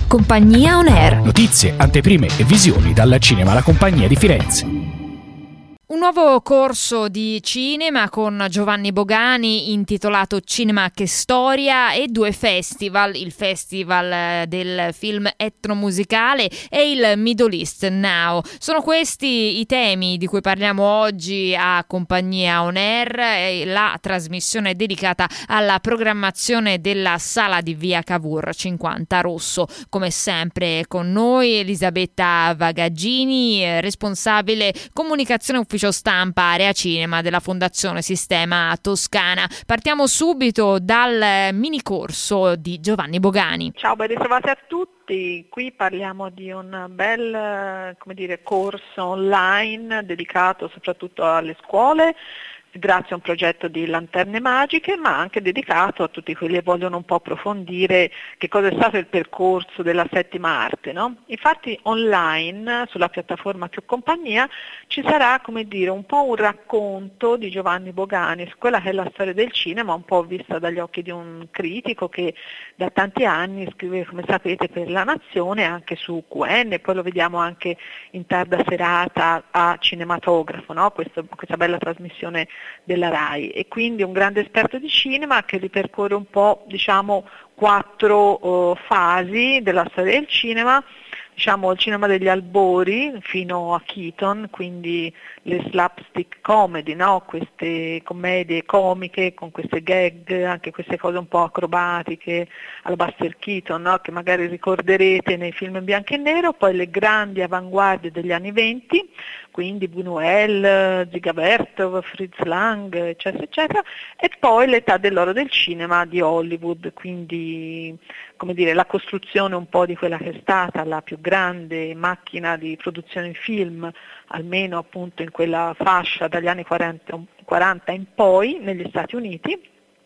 Compagnia On Air. Notizie, anteprime e visioni dal cinema La Compagnia di Firenze. Un nuovo corso di cinema con Giovanni Bogani intitolato Cinema che Storia e 2 festival, il Festival del film etnomusicale e il Middle East Now. Sono questi i temi di cui parliamo oggi a Compagnia On Air, la trasmissione dedicata alla programmazione della sala di via Cavour 50 Rosso. Come sempre con noi Elisabetta Vagaggini, responsabile comunicazione ufficiale stampa area cinema della Fondazione Sistema Toscana. Partiamo subito dal mini corso di Giovanni Bogani. Ciao, ben ritrovati a tutti. Qui parliamo di un bel corso online dedicato soprattutto alle scuole, grazie a un progetto di lanterne magiche, ma anche dedicato a tutti quelli che vogliono un po' approfondire che cosa è stato il percorso della settima arte, no? Infatti online sulla piattaforma Più Compagnia ci sarà un po' un racconto di Giovanni Bogani su quella che è la storia del cinema, un po' vista dagli occhi di un critico che da tanti anni scrive, come sapete, per La Nazione, anche su QN, poi lo vediamo anche in tarda serata a Cinematografo, no? Questa bella trasmissione della RAI, e quindi un grande esperto di cinema che ripercorre un po' 4 fasi della storia del cinema, il cinema degli albori fino a Keaton, quindi le slapstick comedy, no? Queste commedie comiche con queste gag, anche queste cose un po' acrobatiche alla Buster Keaton, no? Che magari ricorderete nei film in bianco e nero, poi le grandi avanguardie degli anni 20, quindi Buñuel, Dziga Vertov, Fritz Lang, eccetera, eccetera, e poi l'età dell'oro del cinema di Hollywood, quindi la costruzione un po' di quella che è stata la più grande macchina di produzione in film, almeno appunto in quella fascia dagli anni 40 in poi negli Stati Uniti.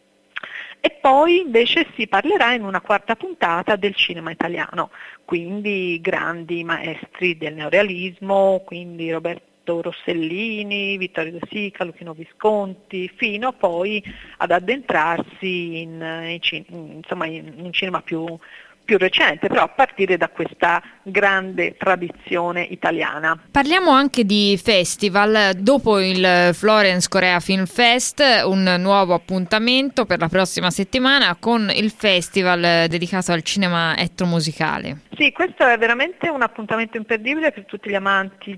E poi invece si parlerà in una quarta puntata del cinema italiano, quindi grandi maestri del neorealismo, quindi Roberto Rossellini, Vittorio De Sica, Luchino Visconti, fino poi ad addentrarsi in un cinema più recente, però a partire da questa grande tradizione italiana. Parliamo anche di festival. Dopo il Florence Korea Film Fest, un nuovo appuntamento per la prossima settimana con il festival dedicato al cinema etnomusicale. Sì, questo è veramente un appuntamento imperdibile per tutti gli amanti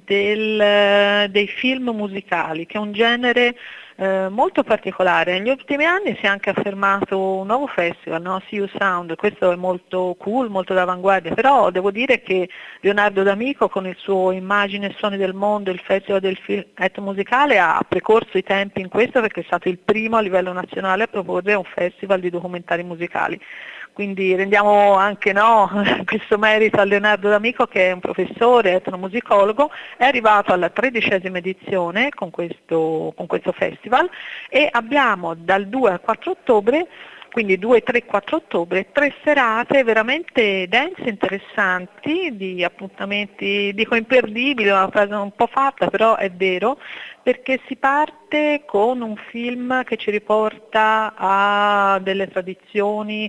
dei film musicali, che è un genere molto particolare. Negli ultimi anni si è anche affermato un nuovo festival, no? See You Sound. Questo è molto cool, molto d'avanguardia, però devo dire che Leonardo D'Amico con il suo Immagine e Suoni del Mondo, il festival del film etnomusicale, ha precorso i tempi in questo, perché è stato il primo a livello nazionale a proporre un festival di documentari musicali. Quindi rendiamo anche questo merito a Leonardo D'Amico, che è un professore etnomusicologo, è arrivato alla 13ª edizione con questo festival, e abbiamo dal 2 al 4 ottobre, quindi 2, 3, 4 ottobre, 3 serate veramente dense, interessanti, di appuntamenti, dico imperdibili, è una frase un po' fatta, però è vero, perché si parte con un film che ci riporta a delle tradizioni,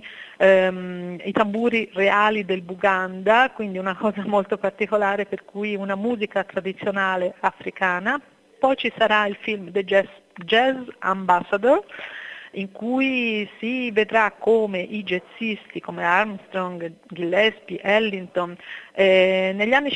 i tamburi reali del Buganda, quindi una cosa molto particolare, per cui una musica tradizionale africana. Poi ci sarà il film The Jazz Ambassador, in cui si vedrà come i jazzisti come Armstrong, Gillespie, Ellington, dagli anni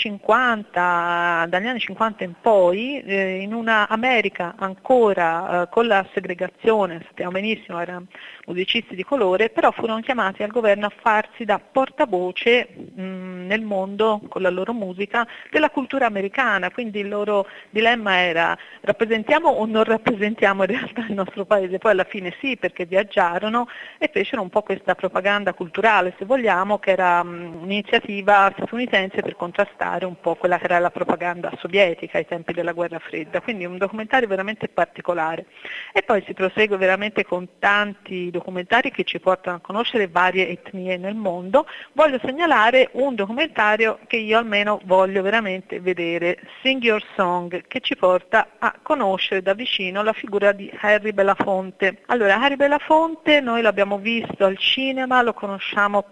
50 in poi, in una America ancora con la segregazione, sappiamo benissimo, erano musicisti di colore, però furono chiamati al governo a farsi da portavoce nel mondo, con la loro musica, della cultura americana. Quindi il loro dilemma era: rappresentiamo o non rappresentiamo in realtà il nostro paese? Poi alla fine sì, perché viaggiarono e fecero un po' questa propaganda culturale, se vogliamo, che era un'iniziativa statunitense per contrastare un po' quella che era la propaganda sovietica ai tempi della guerra fredda. Quindi un documentario veramente particolare. E poi si prosegue veramente con tanti documentari che ci portano a conoscere varie etnie nel mondo. Voglio segnalare un documentario documentario che io almeno voglio veramente vedere, Sing Your Song, che ci porta a conoscere da vicino la figura di Harry Belafonte. Allora, Harry Belafonte noi l'abbiamo visto al cinema, lo conosciamo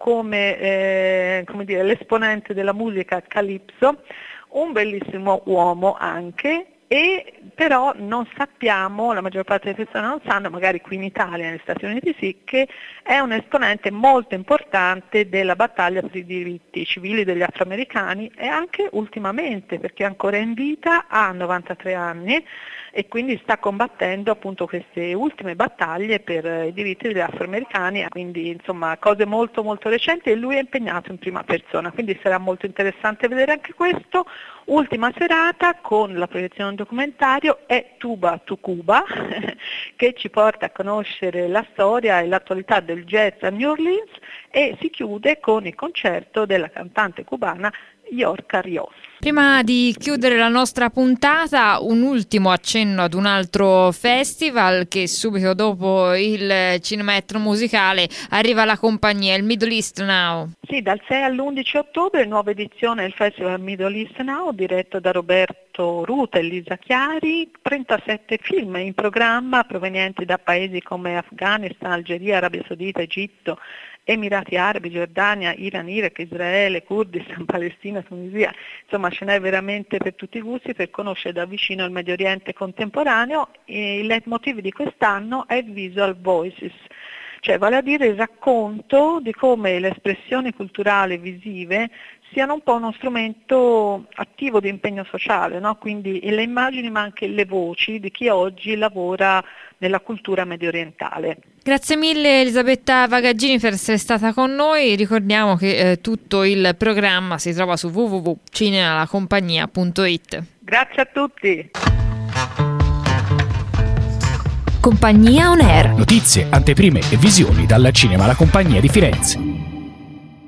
come dire, l'esponente della musica calypso, un bellissimo uomo anche, e però non sappiamo, la maggior parte delle persone non sanno, magari qui in Italia, negli Stati Uniti sì, che è un esponente molto importante della battaglia per i diritti civili degli afroamericani, e anche ultimamente, perché è ancora in vita, ha 93 anni e quindi sta combattendo appunto queste ultime battaglie per i diritti degli afroamericani, quindi insomma cose molto molto recenti, e lui è impegnato in prima persona, quindi sarà molto interessante vedere anche questo. Ultima serata con la proiezione documentario è Tuba to Cuba che ci porta a conoscere la storia e l'attualità del jazz a New Orleans, e si chiude con il concerto della cantante cubana Yorka Rios. Prima di chiudere la nostra puntata, un ultimo accenno ad un altro festival che subito dopo il cinema etnomusicale arriva alla compagnia, il Middle East Now. Sì, dal 6 all'11 ottobre, nuova edizione del Festival Middle East Now, diretto da Roberto Ruta e Lisa Chiari, 37 film in programma provenienti da paesi come Afghanistan, Algeria, Arabia Saudita, Egitto, Emirati Arabi, Giordania, Iran, Iraq, Israele, Kurdistan, Palestina, Tunisia, insomma ce n'è veramente per tutti i gusti per conoscere da vicino il Medio Oriente contemporaneo. E il leitmotiv di quest'anno è Visual Voices, cioè vale a dire il racconto di come le espressioni culturali visive siano un po' uno strumento attivo di impegno sociale, no? Quindi le immagini ma anche le voci di chi oggi lavora nella cultura mediorientale. Grazie mille Elisabetta Vagaggini per essere stata con noi. Ricordiamo che tutto il programma si trova su www.cinemalacompagnia.it. Grazie a tutti. Compagnia On Air. Notizie, anteprime e visioni dal cinema La Compagnia di Firenze.